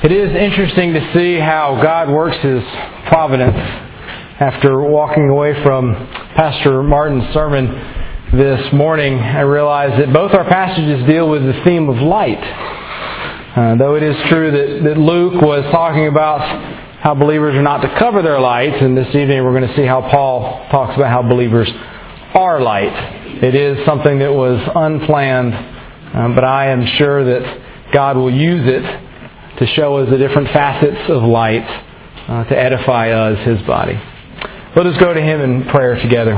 It is interesting to see how God works His providence. After walking away from Pastor Martin's sermon this morning, I realized that both our passages deal with the theme of light. Though it is true that Luke was talking about how believers are not to cover their light, and this evening we're going to see how Paul talks about how believers are light. It is something that was unplanned, but I am sure that God will use it to show us the different facets of light to edify us, His body. Let us go to Him in prayer together.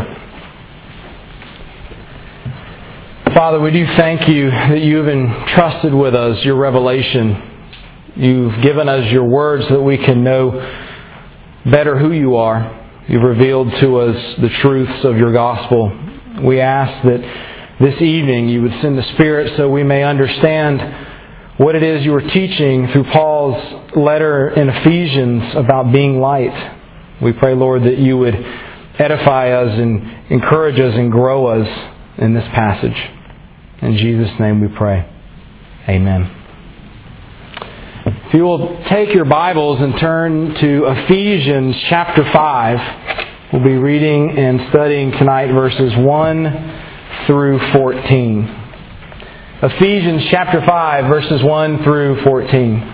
Father, we do thank You that You have entrusted with us Your revelation. You've given us Your words so that we can know better who You are. You've revealed to us the truths of Your gospel. We ask that this evening You would send the Spirit so we may understand what it is You were teaching through Paul's letter in Ephesians about being light. We pray, Lord, that You would edify us and encourage us and grow us in this passage. In Jesus' name we pray. Amen. If you will take your Bibles and turn to Ephesians chapter 5, we'll be reading and studying tonight verses 1 through 14. Ephesians chapter 5, verses 1 through 14.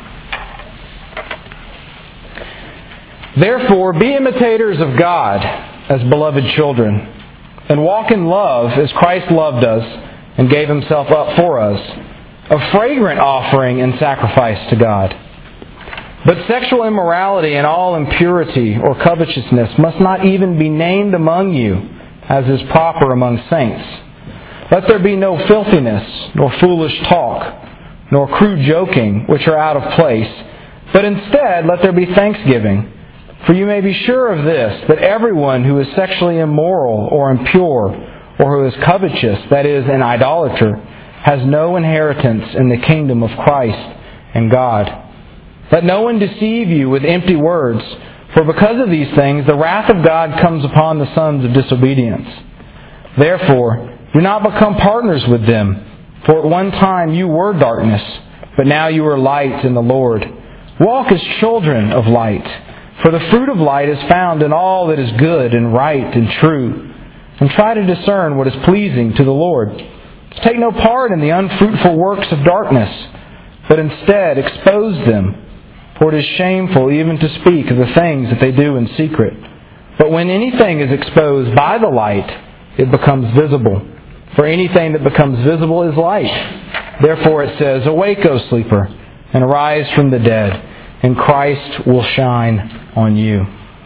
Therefore, be imitators of God as beloved children, and walk in love as Christ loved us and gave Himself up for us, a fragrant offering and sacrifice to God. But sexual immorality and all impurity or covetousness must not even be named among you, as is proper among saints. Let there be no filthiness, nor foolish talk, nor crude joking, which are out of place, but instead let there be thanksgiving. For you may be sure of this, that everyone who is sexually immoral or impure, or who is covetous, that is, an idolater, has no inheritance in the kingdom of Christ and God. Let no one deceive you with empty words, for because of these things the wrath of God comes upon the sons of disobedience. Therefore, do not become partners with them, for at one time you were darkness, but now you are light in the Lord. Walk as children of light, for the fruit of light is found in all that is good and right and true. And try to discern what is pleasing to the Lord. Take no part in the unfruitful works of darkness, but instead expose them. For it is shameful even to speak of the things that they do in secret. But when anything is exposed by the light, it becomes visible. For anything that becomes visible is light. Therefore it says, Awake, O sleeper, and arise from the dead, and Christ will shine on you.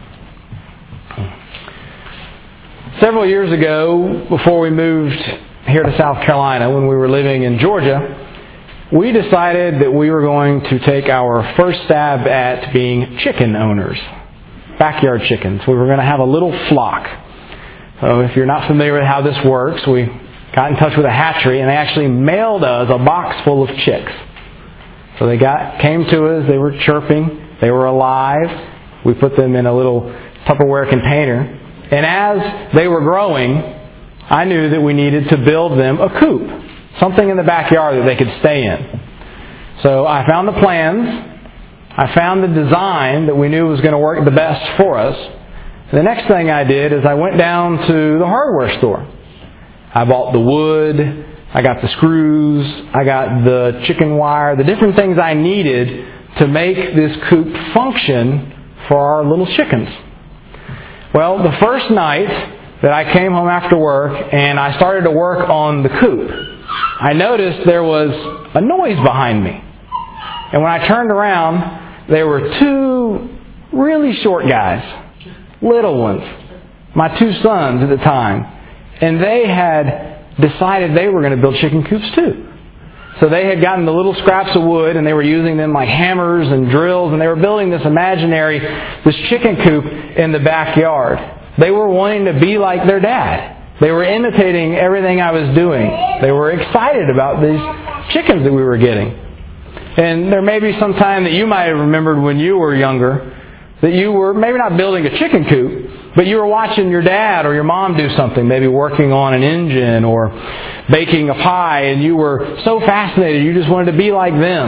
Several years ago, before we moved here to South Carolina, when we were living in Georgia, we decided that we were going to take our first stab at being chicken owners. Backyard chickens. We were going to have a little flock. So if you're not familiar with how this works, we got in touch with a hatchery, and they actually mailed us a box full of chicks. So they came to us, they were chirping, they were alive. We put them in a little Tupperware container. And as they were growing, I knew that we needed to build them a coop. Something in the backyard that they could stay in. So I found the plans. I found the design that we knew was going to work the best for us. The next thing I did is I went down to the hardware store. I bought the wood, I got the screws, I got the chicken wire, the different things I needed to make this coop function for our little chickens. Well, the first night that I came home after work and I started to work on the coop, I noticed there was a noise behind me. And when I turned around, there were two really short guys, little ones, my two sons at the time. And they had decided they were going to build chicken coops too. So they had gotten the little scraps of wood and they were using them like hammers and drills, and they were building this chicken coop in the backyard. They were wanting to be like their dad. They were imitating everything I was doing. They were excited about these chickens that we were getting. And there may be some time that you might have remembered when you were younger that you were maybe not building a chicken coop, but you were watching your dad or your mom do something, maybe working on an engine or baking a pie, and you were so fascinated you just wanted to be like them.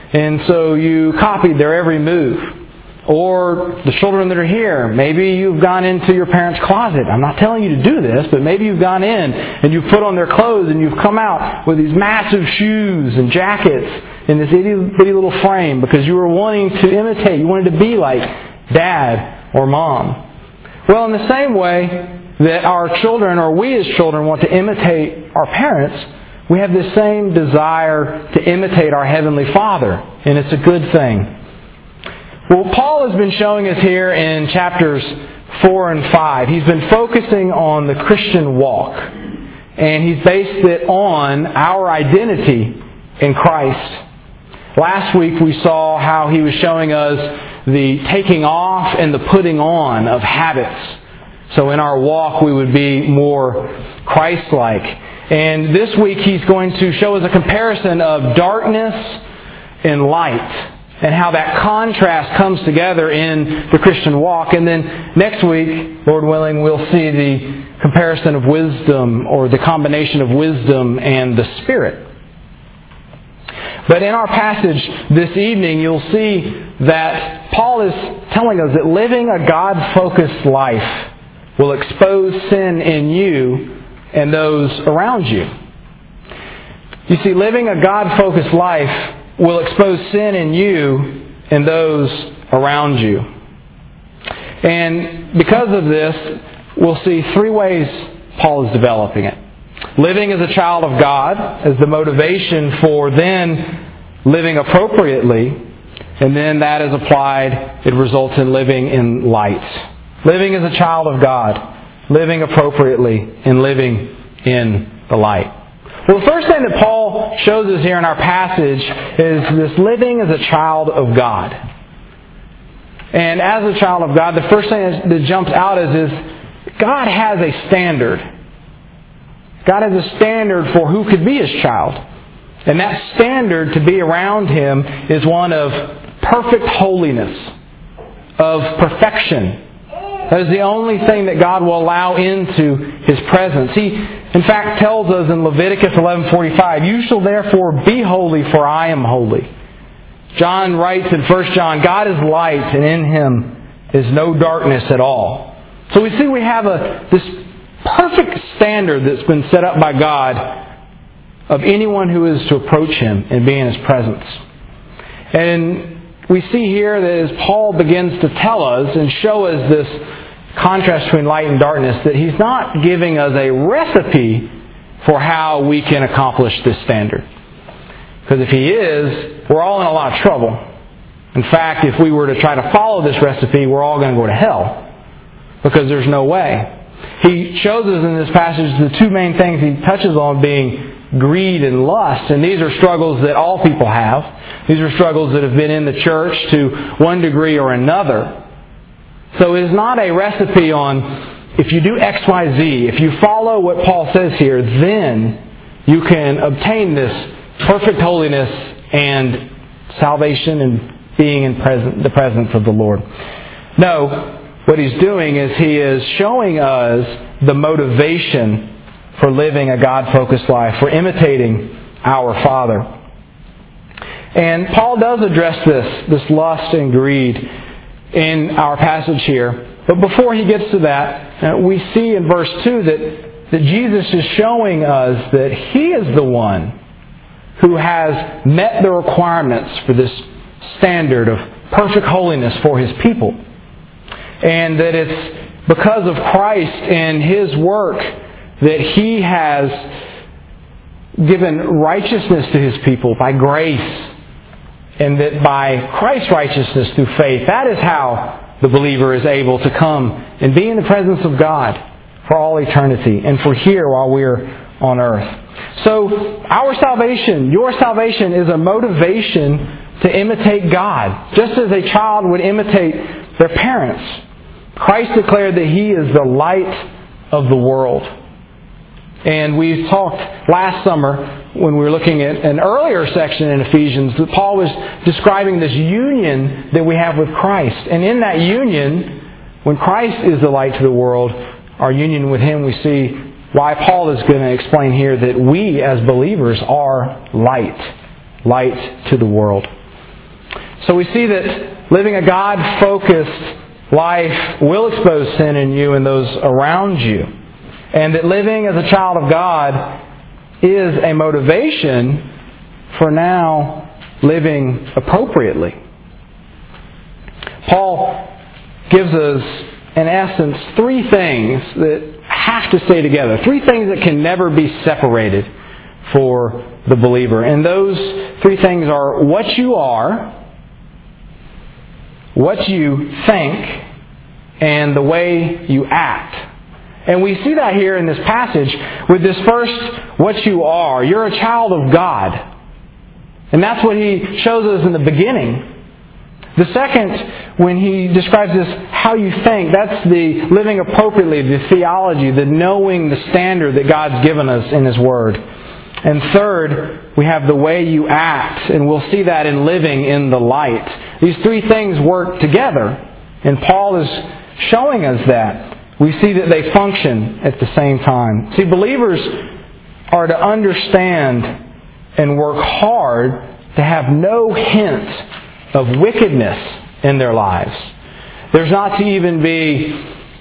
and so you copied their every move. Or the children that are here, maybe you've gone into your parents' closet. I'm not telling you to do this, but maybe you've gone in and you've put on their clothes and you've come out with these massive shoes and jackets in this itty-bitty little frame because you were wanting to imitate. You wanted to be like Dad or Mom. Well, in the same way that our children, or we as children, want to imitate our parents, we have this same desire to imitate our Heavenly Father. And it's a good thing. Well, Paul has been showing us here in chapters 4 and 5. He's been focusing on the Christian walk. And he's based it on our identity in Christ. Last week we saw how he was showing us the taking off and the putting on of habits. So in our walk we would be more Christ-like. And this week he's going to show us a comparison of darkness and light, and how that contrast comes together in the Christian walk. And then next week, Lord willing, we'll see the comparison of wisdom, or the combination of wisdom and the Spirit. But in our passage this evening, you'll see that Paul is telling us that living a God-focused life will expose sin in you and those around you. You see, living a God-focused life will expose sin in you and those around you. And because of this, we'll see three ways Paul is developing it. Living as a child of God as the motivation for then living appropriately, and then that is applied, it results in living in light. Living as a child of God, living appropriately, and living in the light. Well, the first thing that Paul shows us here in our passage is this living as a child of God. And as a child of God, the first thing that jumps out is God has a standard. God has a standard for who could be His child. And that standard to be around Him is one of perfect holiness, of perfection. That is the only thing that God will allow into His presence. He, in fact, tells us in Leviticus 11:45, "You shall therefore be holy, for I am holy." John writes in 1 John, "God is light, and in Him is no darkness at all." So we see we have this perfect standard that's been set up by God of anyone who is to approach Him and be in His presence. And we see here that as Paul begins to tell us and show us this contrast between light and darkness, that he's not giving us a recipe for how we can accomplish this standard. Because if he is, we're all in a lot of trouble. In fact, if we were to try to follow this recipe, we're all going to go to hell. Because there's no way. He shows us in this passage the two main things he touches on being greed and lust. And these are struggles that all people have. These are struggles that have been in the church to one degree or another. So it is not a recipe on if you do X, Y, Z, if you follow what Paul says here, then you can obtain this perfect holiness and salvation and being in the presence of the Lord. No, what he's doing is he is showing us the motivation for living a God-focused life, for imitating our Father. And Paul does address this lust and greed in our passage here. But before he gets to that, we see in verse 2 that Jesus is showing us that He is the one who has met the requirements for this standard of perfect holiness for His people. And that it's because of Christ and His work that He has given righteousness to His people by grace. And that by Christ's righteousness through faith, that is how the believer is able to come and be in the presence of God for all eternity and for here while we're on earth. So our salvation, your salvation, is a motivation to imitate God, just as a child would imitate their parents. Christ declared that He is the light of the world. And we talked last summer when we were looking at an earlier section in Ephesians that Paul was describing this union that we have with Christ. And in that union, when Christ is the light to the world, our union with Him, we see why Paul is going to explain here that we as believers are light to the world. So we see that living a God-focused life will expose sin in you and those around you. And that living as a child of God is a motivation for now living appropriately. Paul gives us, in essence, three things that have to stay together. Three things that can never be separated for the believer. And those three things are what you are, what you think, and the way you act. And we see that here in this passage with this first, what you are. You're a child of God. And that's what he shows us in the beginning. The second, when he describes this, how you think, that's the living appropriately, the theology, the knowing the standard that God's given us in His Word. And third, we have the way you act, and we'll see that in living in the light. These three things work together, and Paul is showing us that. We see that they function at the same time. See, believers are to understand and work hard to have no hint of wickedness in their lives. There's not to even be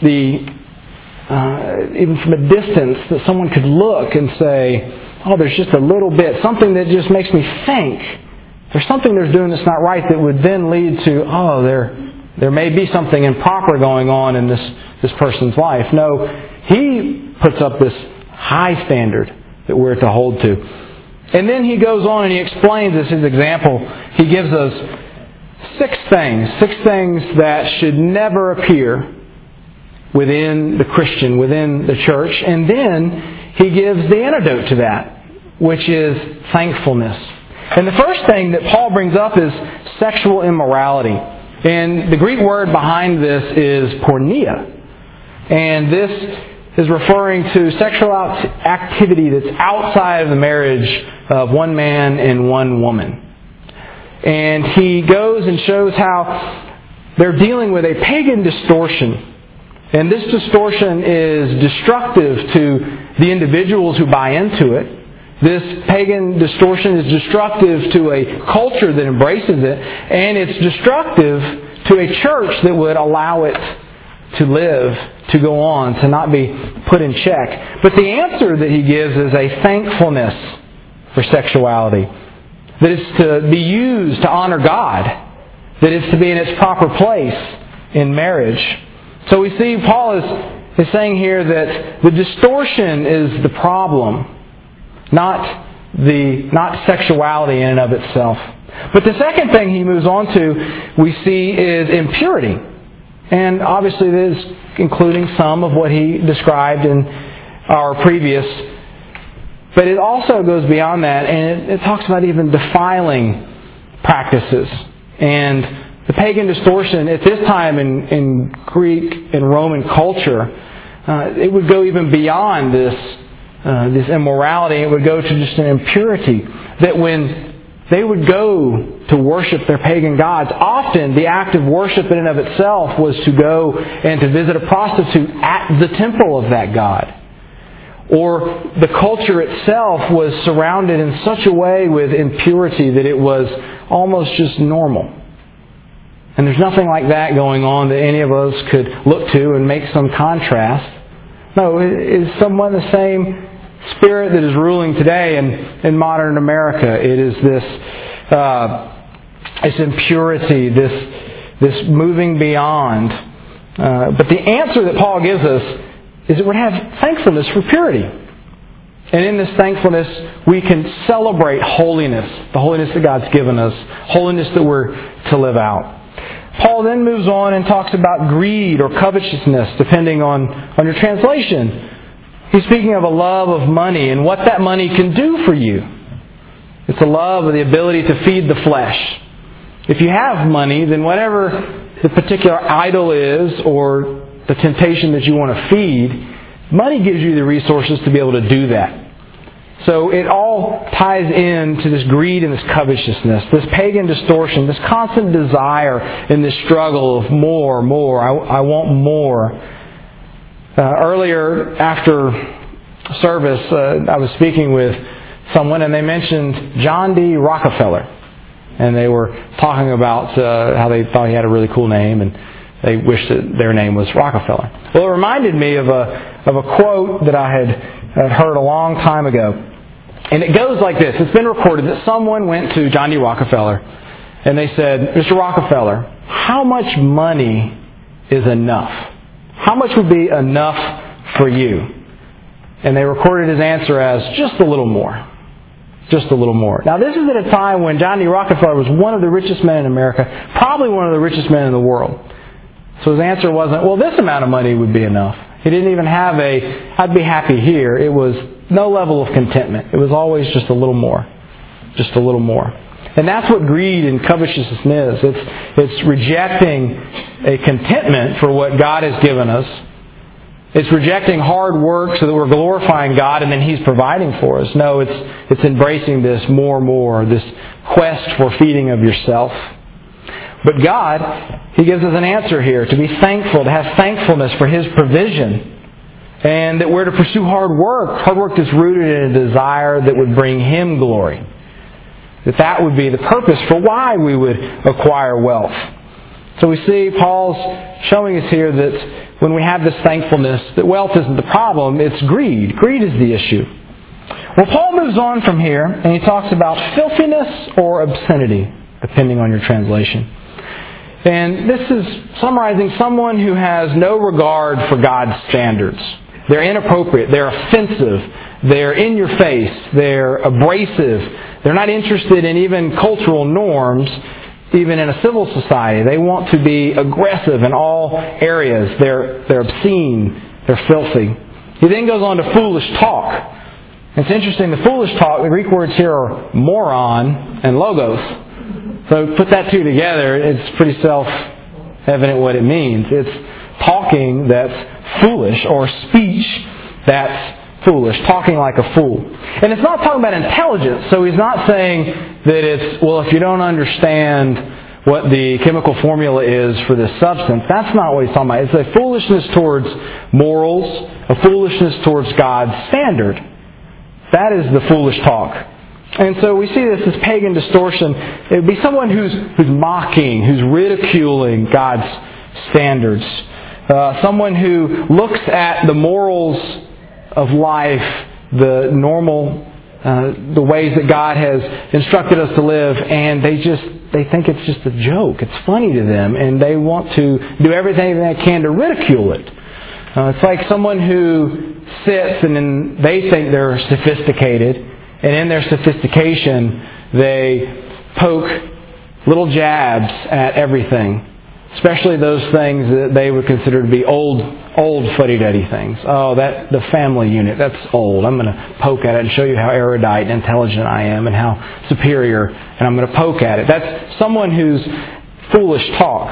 even from a distance that someone could look and say, oh, there's just a little bit, something that just makes me think. There's something they're doing that's not right that would then lead to, oh, there may be something improper going on in this person's life. No, he puts up this high standard that we're to hold to. And then he goes on and he explains as his example. He gives us six things that should never appear within the Christian, within the church. And then he gives the antidote to that, which is thankfulness. And the first thing that Paul brings up is sexual immorality. And the Greek word behind this is porneia. And this is referring to sexual activity that's outside of the marriage of one man and one woman. And he goes and shows how they're dealing with a pagan distortion. And this distortion is destructive to the individuals who buy into it. This pagan distortion is destructive to a culture that embraces it. And it's destructive to a church that would allow it to live, to go on, to not be put in check. But the answer that he gives is a thankfulness for sexuality. That it's to be used to honor God. That it's to be in its proper place in marriage. So we see Paul is saying here that the distortion is the problem, not sexuality in and of itself. But the second thing he moves on to, we see, is impurity. And obviously it is including some of what he described in our previous. But it also goes beyond that, and it talks about even defiling practices. And the pagan distortion at this time in Greek and Roman culture, it would go even beyond this immorality. It would go to just an impurity. That when they would go to worship their pagan gods, often the act of worship in and of itself was to go and to visit a prostitute at the temple of that god. Or the culture itself was surrounded in such a way with impurity that it was almost just normal. And there's nothing like that going on that any of us could look to and make some contrast. No, it is somewhat the same spirit that is ruling today in modern America. It is this impurity, this moving beyond. But the answer that Paul gives us is that we're to have thankfulness for purity. And in this thankfulness, we can celebrate holiness, the holiness that God's given us, holiness that we're to live out. Paul then moves on and talks about greed or covetousness, depending on your translation. He's speaking of a love of money and what that money can do for you. It's a love of the ability to feed the flesh. If you have money, then whatever the particular idol is or the temptation that you want to feed, money gives you the resources to be able to do that. So it all ties into this greed and this covetousness, this pagan distortion, this constant desire and this struggle of more. I want more. Earlier, after service, I was speaking with someone and they mentioned John D. Rockefeller. And they were talking about how they thought he had a really cool name, and they wished that their name was Rockefeller. Well, it reminded me of a quote that I had heard a long time ago. And it goes like this. It's been recorded that someone went to John D. Rockefeller and they said, "Mr. Rockefeller, how much money is enough? How much would be enough for you?" And they recorded his answer as, "Just a little more. Just a little more." Now, this is at a time when John D. Rockefeller was one of the richest men in America, probably one of the richest men in the world. So his answer wasn't, "Well, this amount of money would be enough." He didn't even have "I'd be happy here." It was no level of contentment. It was always just a little more. Just a little more. And that's what greed and covetousness is. It's rejecting a contentment for what God has given us. It's rejecting hard work so that we're glorifying God and then He's providing for us. No, it's embracing this more, this quest for feeding of yourself. But God, He gives us an answer here, to be thankful, to have thankfulness for His provision. And that we're to pursue hard work that's rooted in a desire that would bring Him glory. That would be the purpose for why we would acquire wealth. So we see Paul's showing us here that when we have this thankfulness, that wealth isn't the problem, it's greed. Greed is the issue. Well, Paul moves on from here, and he talks about filthiness or obscenity, depending on your translation. And this is summarizing someone who has no regard for God's standards. They're inappropriate, they're offensive, they're in your face, they're abrasive, they're not interested in even cultural norms, even in a civil society. They want to be aggressive in all areas. They're obscene, they're filthy. He then goes on to foolish talk. It's interesting, the foolish talk, the Greek words here are moron and logos. So put that two together, it's pretty self-evident what it means. It's talking that's foolish, or speech that's foolish, talking like a fool. And it's not talking about intelligence, so he's not saying that it's, well, if you don't understand what the chemical formula is for this substance, that's not what he's talking about. It's a foolishness towards morals, a foolishness towards God's standard. That is the foolish talk. And so we see this as pagan distortion. It would be someone who's mocking, who's ridiculing God's standards. Someone who looks at the morals of life, the normal, the ways that God has instructed us to live, and they think it's just a joke. It's funny to them, and they want to do everything they can to ridicule it. It's like someone who sits and then they think they're sophisticated, and in their sophistication they poke little jabs at everything. Especially those things that they would consider to be old fuddy-duddy things. Oh, the family unit, that's old. I'm going to poke at it and show you how erudite and intelligent I am and how superior, and I'm going to poke at it. That's someone who's foolish talk.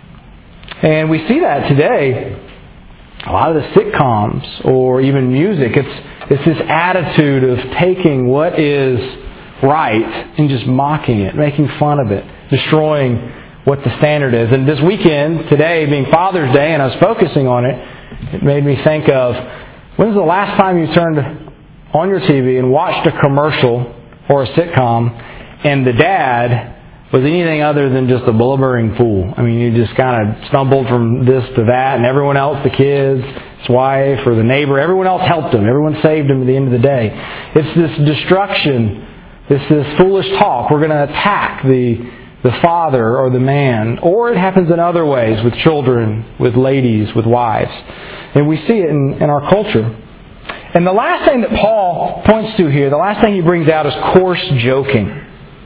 And we see that today. A lot of the sitcoms or even music, it's this attitude of taking what is right and just mocking it, making fun of it, destroying what the standard is. And this weekend, today being Father's Day, and I was focusing on it, it made me think of, when's the last time you turned on your TV and watched a commercial or a sitcom and the dad was anything other than just a blubbering fool? I mean, you just kind of stumbled from this to that, and everyone else, the kids, his wife, or the neighbor, everyone else helped him. Everyone saved him at the end of the day. It's this destruction, this foolish talk. We're going to attack the father or the man. Or it happens in other ways with children, with ladies, with wives. And we see it in our culture. And the last thing that Paul points to here, the last thing he brings out is coarse joking.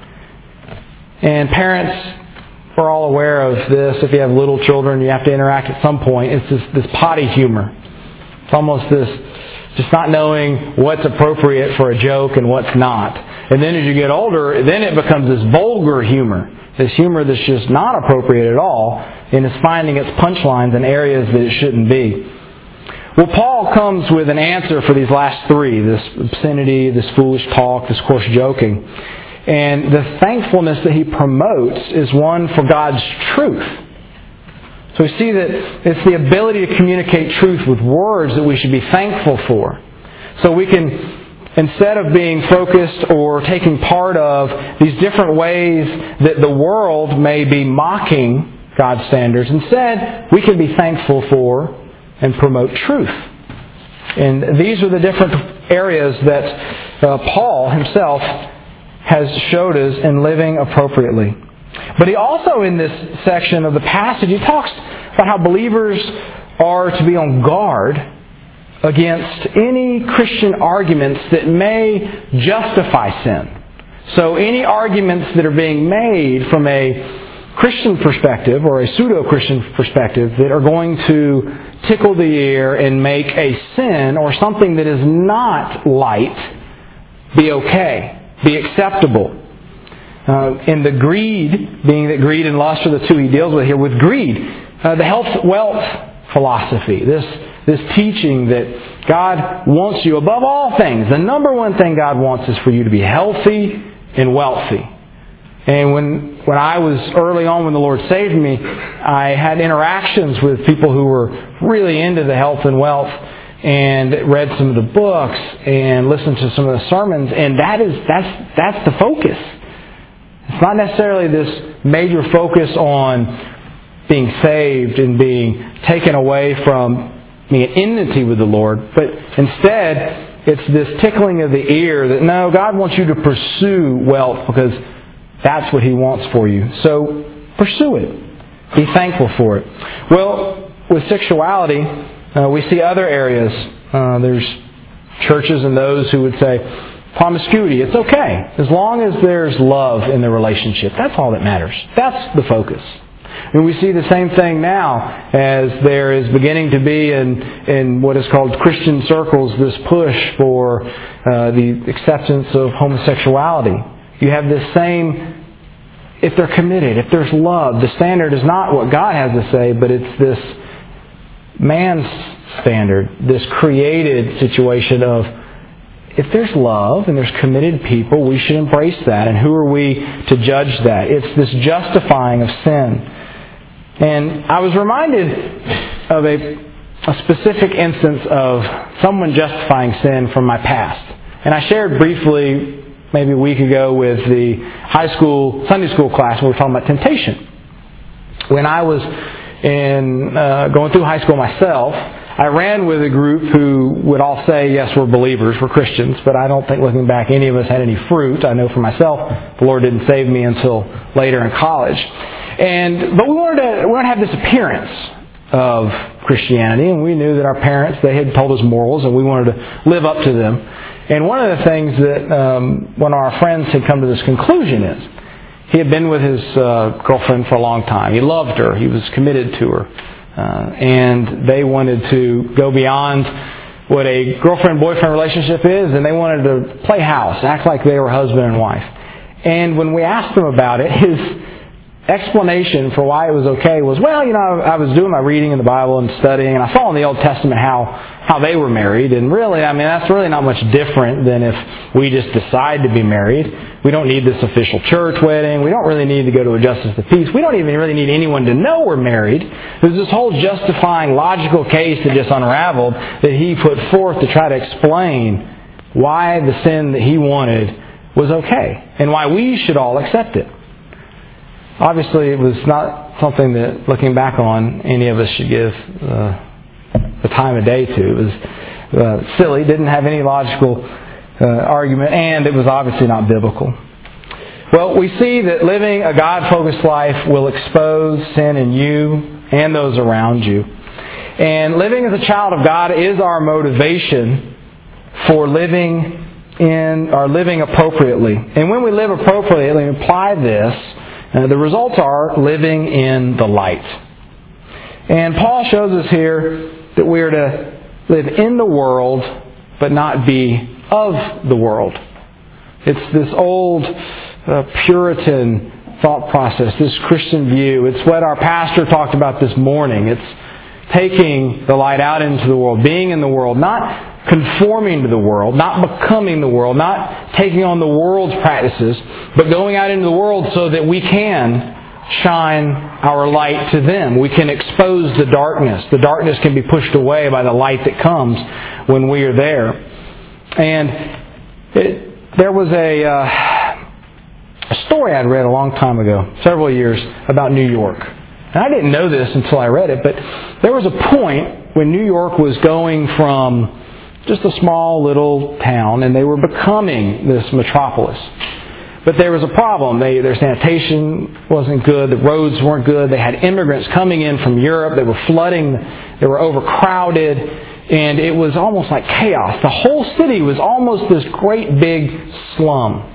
And parents, we're all aware of this. If you have little children, you have to interact at some point. It's this potty humor. It's almost this just not knowing what's appropriate for a joke and what's not. And then as you get older, then it becomes this vulgar humor. This humor that's just not appropriate at all, and is finding its punchlines in areas that it shouldn't be. Well, Paul comes with an answer for these last three, this obscenity, this foolish talk, this coarse joking. And the thankfulness that he promotes is one for God's truth. So we see that it's the ability to communicate truth with words that we should be thankful for. So we can instead of being focused or taking part of these different ways that the world may be mocking God's standards, instead we can be thankful for and promote truth. And these are the different areas that Paul himself has showed us in living appropriately. But he also, in this section of the passage, he talks about how believers are to be on guard against any Christian arguments that may justify sin. So any arguments that are being made from a Christian perspective or a pseudo-Christian perspective that are going to tickle the ear and make a sin or something that is not light be okay, be acceptable. In the greed, being that greed and lust are the two he deals with here, with greed, the health wealth philosophy, this teaching that God wants you above all things. The number one thing God wants is for you to be healthy and wealthy. And when I was early on, when the Lord saved me, I had interactions with people who were really into the health and wealth and read some of the books and listened to some of the sermons, and that's the focus. It's not necessarily this major focus on being saved and being taken away from being in enmity with the Lord, but instead it's this tickling of the ear that no, God wants you to pursue wealth because that's what He wants for you. So pursue it. Be thankful for it. Well, with sexuality, we see other areas. There's churches and those who would say, promiscuity, it's okay. As long as there's love in the relationship. That's all that matters. That's the focus. And we see the same thing now as there is beginning to be in what is called Christian circles, this push for the acceptance of homosexuality. You have this same, if they're committed, if there's love, the standard is not what God has to say, but it's this man's standard, this created situation of if there's love and there's committed people, we should embrace that. And who are we to judge that? It's this justifying of sin. And I was reminded of a specific instance of someone justifying sin from my past. And I shared briefly maybe a week ago with the high school, Sunday school class, we were talking about temptation. When I was going through high school myself, I ran with a group who would all say, yes, we're believers, we're Christians, but I don't think looking back any of us had any fruit. I know for myself, the Lord didn't save me until later in college. But we wanted to have this appearance of Christianity, and we knew that our parents, they had told us morals, and we wanted to live up to them. And one of the things that one of our friends had come to this conclusion is, he had been with his girlfriend for a long time. He loved her. He was committed to her. And they wanted to go beyond what a girlfriend-boyfriend relationship is, and they wanted to play house, act like they were husband and wife. And when we asked him about it, his explanation for why it was okay was, well, I was doing my reading in the Bible and studying, and I saw in the Old Testament how they were married, and really, that's really not much different than if we just decide to be married. We don't need this official church wedding. We don't really need to go to a justice of the peace. We don't even really need anyone to know we're married. There's this whole justifying logical case that just unraveled that he put forth to try to explain why the sin that he wanted was okay and why we should all accept it. Obviously, it was not something that, looking back on, any of us should give the time of day to. It was silly, didn't have any logical argument, and it was obviously not biblical. Well, we see that living a God-focused life will expose sin in you and those around you. And living as a child of God is our motivation for living appropriately. And when we live appropriately, we apply this, the results are living in the light. And Paul shows us here that we are to live in the world, but not be of the world. It's this old Puritan thought process, this Christian view. It's what our pastor talked about this morning. It's taking the light out into the world, being in the world, not conforming to the world, not becoming the world, not taking on the world's practices, but going out into the world so that we can shine our light to them. We can expose the darkness. The darkness can be pushed away by the light that comes when we are there. And There was a story I'd read a long time ago, several years, about New York. And I didn't know this until I read it, but there was a point when New York was going from just a small little town, and they were becoming this metropolis. But there was a problem. Their sanitation wasn't good. The roads weren't good. They had immigrants coming in from Europe. They were flooding. They were overcrowded. And it was almost like chaos. The whole city was almost this great big slum.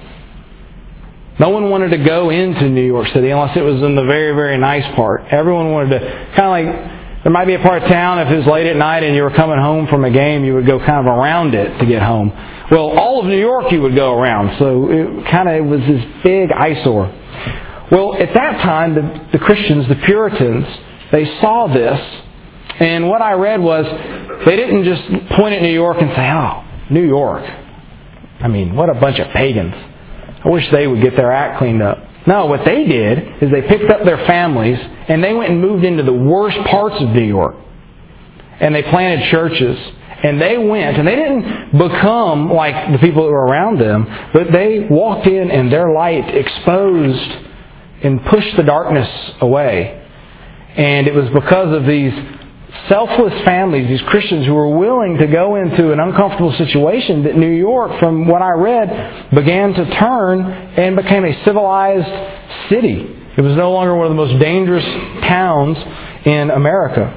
No one wanted to go into New York City unless it was in the very, very nice part. Everyone wanted to, kind of like, there might be a part of town, if it was late at night and you were coming home from a game, you would go kind of around it to get home. Well, all of New York you would go around, so it was this big eyesore. Well, at that time, the Christians, the Puritans, they saw this, and what I read was, they didn't just point at New York and say, oh, New York. I mean, what a bunch of pagans. I wish they would get their act cleaned up. No, what they did is they picked up their families and they went and moved into the worst parts of New York. And they planted churches. And they went, and they didn't become like the people that were around them, but they walked in and their light exposed and pushed the darkness away. And it was because of these selfless families, these Christians who were willing to go into an uncomfortable situation, that New York, from what I read, began to turn and became a civilized city. It was no longer one of the most dangerous towns in America.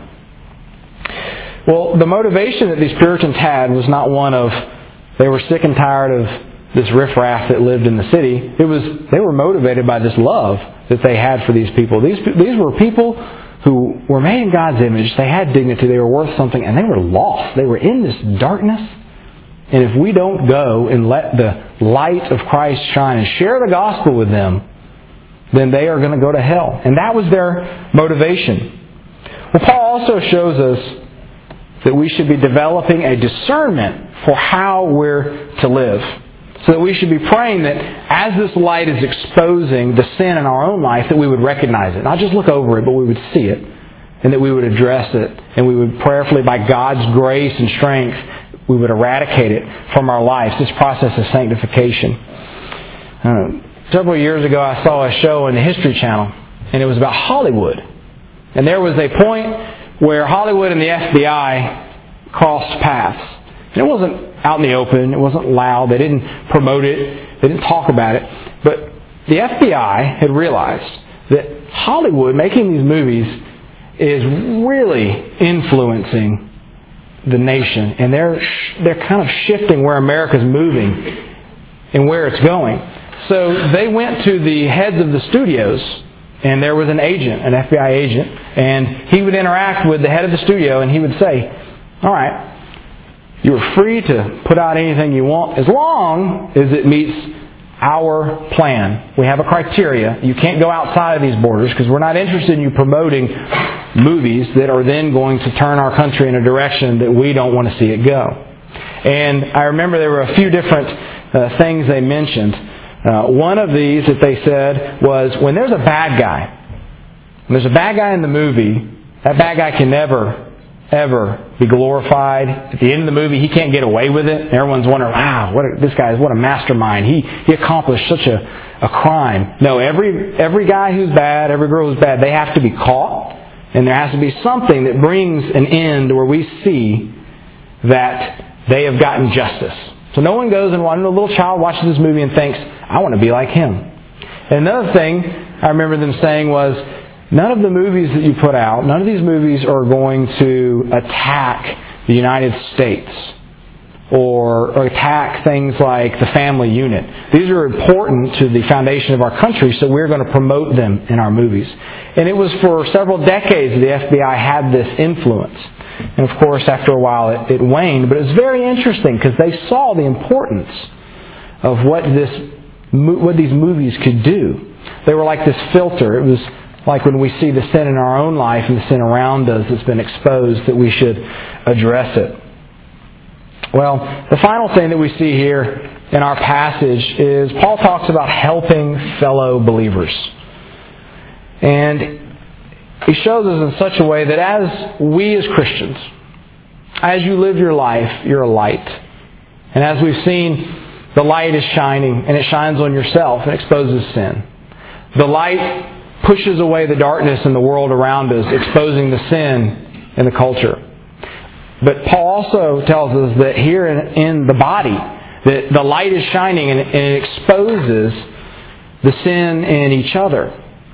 Well, the motivation that these Puritans had was not one of they were sick and tired of this riffraff that lived in the city. They were motivated by this love that they had for these people. These were people who were made in God's image. They had dignity. They were worth something, and they were lost. They were in this darkness. And if we don't go and let the light of Christ shine and share the gospel with them, then they are going to go to hell. And that was their motivation. Well, Paul also shows us that we should be developing a discernment for how we're to live. So that we should be praying that as this light is exposing the sin in our own life, that we would recognize it. Not just look over it, but we would see it. And that we would address it. And we would prayerfully, by God's grace and strength, we would eradicate it from our lives. This process of sanctification. Several years ago, I saw a show on the History Channel. And it was about Hollywood. And there was a point where Hollywood and the FBI crossed paths. And it wasn't out in the open. It wasn't loud. They didn't promote it. They didn't talk about it. But the FBI had realized that Hollywood, making these movies, is really influencing the nation. And they're kind of shifting where America's moving and where it's going. So they went to the heads of the studios, and there was an agent, an FBI agent, and he would interact with the head of the studio, and he would say, all right, you're free to put out anything you want as long as it meets our plan. We have a criteria. You can't go outside of these borders because we're not interested in you promoting movies that are then going to turn our country in a direction that we don't want to see it go. And I remember there were a few different things they mentioned. One of these that they said was, when there's a bad guy, when there's a bad guy in the movie, that bad guy can never, ever be glorified. At the end of the movie, he can't get away with it. Everyone's wondering, wow, what a mastermind. He accomplished such a crime. No, every guy who's bad, every girl who's bad, they have to be caught. And there has to be something that brings an end where we see that they have gotten justice. So no one goes and a little child watches this movie and thinks, I want to be like him. And another thing I remember them saying was, none of the movies that you put out, none of these movies are going to attack the United States or attack things like the family unit. These are important to the foundation of our country, so we're going to promote them in our movies. And it was for several decades the FBI had this influence. And of course, after a while it waned, but it was very interesting because they saw the importance of what these movies could do. They were like this filter. It was like when we see the sin in our own life and the sin around us that's been exposed, that we should address it. Well, the final thing that we see here in our passage is Paul talks about helping fellow believers. And he shows us in such a way that as we as Christians, as you live your life, you're a light. And as we've seen The light is shining, and it shines on yourself and exposes sin. The light pushes away the darkness in the world around us, exposing the sin in the culture. But Paul also tells us that here in the body, that the light is shining and it exposes the sin in each other.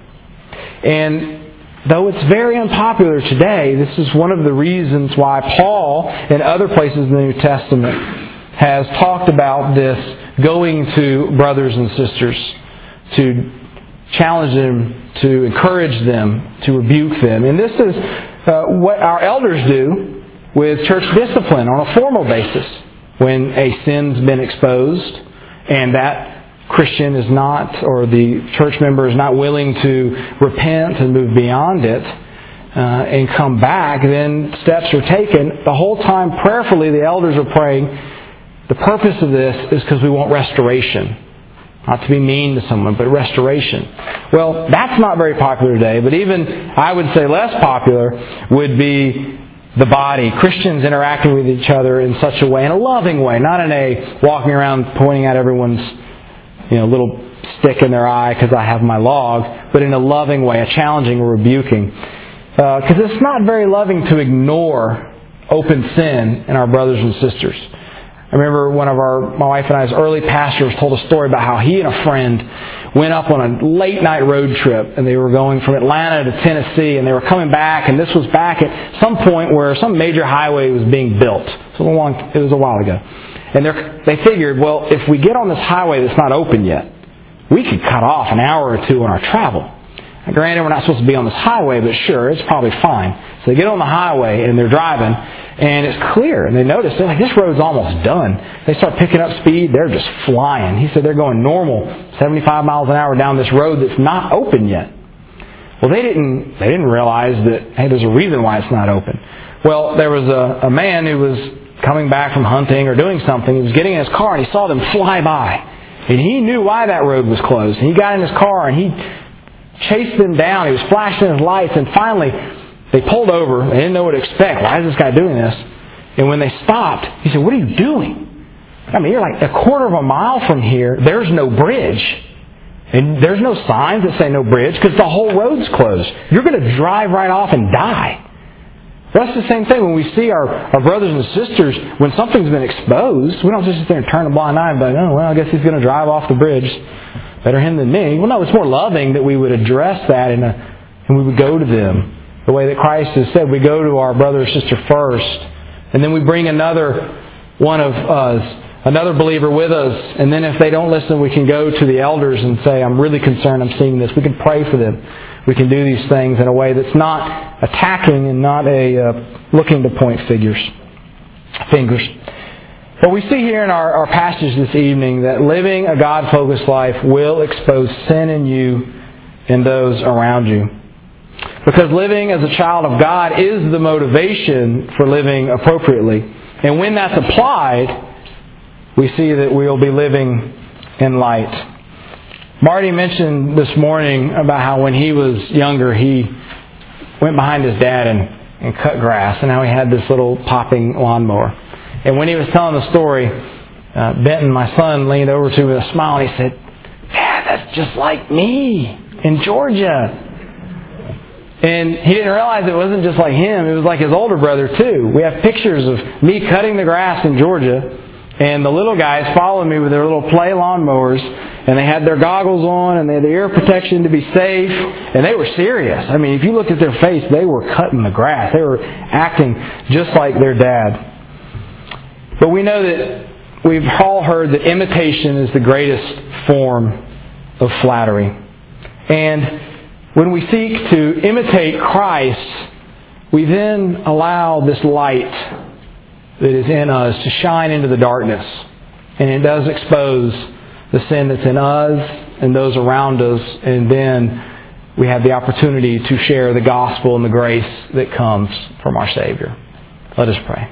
And though it's very unpopular today, this is one of the reasons why Paul, in other places in the New Testament, has talked about this going to brothers and sisters to challenge them, to encourage them, to rebuke them. And this is what our elders do with church discipline on a formal basis. When a sin's been exposed and that Christian is not, or the church member is not willing to repent and move beyond it and come back, then steps are taken. The whole time prayerfully the elders are praying. The purpose of this is because we want restoration. Not to be mean to someone, but restoration. Well, that's not very popular today, but even, I would say, less popular would be the body, Christians interacting with each other in such a way, in a loving way, not in a walking around pointing at everyone's little stick in their eye because I have my log, but in a loving way, a challenging or rebuking. Because it's not very loving to ignore open sin in our brothers and sisters. I remember my wife and I's early pastors told a story about how he and a friend went up on a late night road trip, and they were going from Atlanta to Tennessee, and they were coming back, and this was back at some point where some major highway was being built. It was a while ago. And they figured, well, if we get on this highway that's not open yet, we could cut off an hour or two on our travel. Now, granted, we're not supposed to be on this highway, but sure, it's probably fine. So they get on the highway, and they're driving, and it's clear. And they notice, they're like, this road's almost done. They start picking up speed. They're just flying. He said they're going normal, 75 miles an hour down this road that's not open yet. Well, they didn't realize that, hey, there's a reason why it's not open. Well, there was a man who was coming back from hunting or doing something. He was getting in his car, and he saw them fly by. And he knew why that road was closed. And he got in his car, and he chased them down. He was flashing his lights, and finally they pulled over. They didn't know what to expect. Why is this guy doing this? And when they stopped, he said, what are you doing? I mean, you're like a quarter of a mile from here. There's no bridge. And there's no signs that say no bridge because the whole road's closed. You're going to drive right off and die. That's the same thing when we see our brothers and sisters, when something's been exposed, we don't just sit there and turn a blind eye and be like, oh, well, I guess he's going to drive off the bridge. Better him than me. Well, no, it's more loving that we would address that and we would go to them. The way that Christ has said, we go to our brother or sister first, and then we bring another one of us, another believer with us, and then if they don't listen, we can go to the elders and say, I'm really concerned, I'm seeing this. We can pray for them. We can do these things in a way that's not attacking and not looking to point fingers. But we see here in our passage this evening that living a God-focused life will expose sin in you and those around you. Because living as a child of God is the motivation for living appropriately. And when that's applied, we see that we'll be living in light. Marty mentioned this morning about how when he was younger, he went behind his dad and cut grass, and how he had this little popping lawnmower. And when he was telling the story, Benton, my son, leaned over to me with a smile and he said, Dad, that's just like me in Georgia. And he didn't realize it wasn't just like him, it was like his older brother too. We have pictures of me cutting the grass in Georgia, and the little guys followed me with their little play lawnmowers, and they had their goggles on, and they had the ear protection to be safe, and they were serious. I mean, if you looked at their face, they were cutting the grass. They were acting just like their dad. But we know that we've all heard that imitation is the greatest form of flattery. And when we seek to imitate Christ, we then allow this light that is in us to shine into the darkness. And it does expose the sin that's in us and those around us. And then we have the opportunity to share the gospel and the grace that comes from our Savior. Let us pray.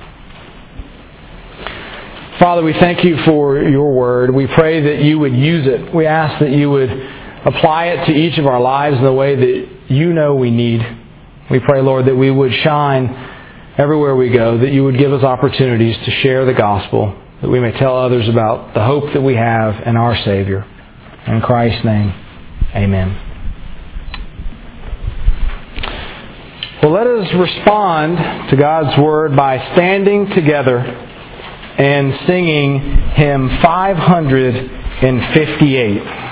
Father, we thank you for your word. We pray that you would use it. We ask that you would apply it to each of our lives in the way that you know we need. We pray, Lord, that we would shine everywhere we go, that you would give us opportunities to share the gospel, that we may tell others about the hope that we have in our Savior. In Christ's name, amen. Well, let us respond to God's Word by standing together and singing hymn 558.